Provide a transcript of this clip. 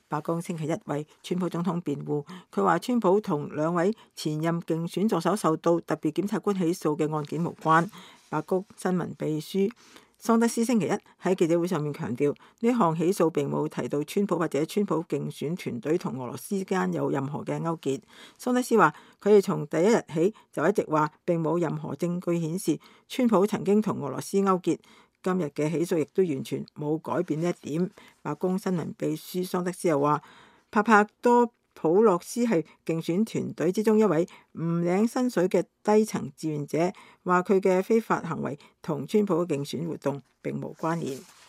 白宮星期一為川普總統辯護，佢話川普同兩位前任競選助手受到特別檢察官起訴嘅案件無關。白宮新聞秘書桑德斯星期一喺記者會上面強調，呢項起訴並冇提到川普或者川普競選團隊同俄羅斯間有任何嘅勾結。桑德斯話，佢哋從第一日起就一直話並冇任何證據顯示川普曾經同俄羅斯勾結。今日嘅起訴亦都完全冇改變呢一點。白宮新聞秘書桑德斯又話，帕多普洛斯係競選團隊之中一位唔領薪水嘅低層志願者，話佢嘅非法行為同川普嘅競選活動並無關聯。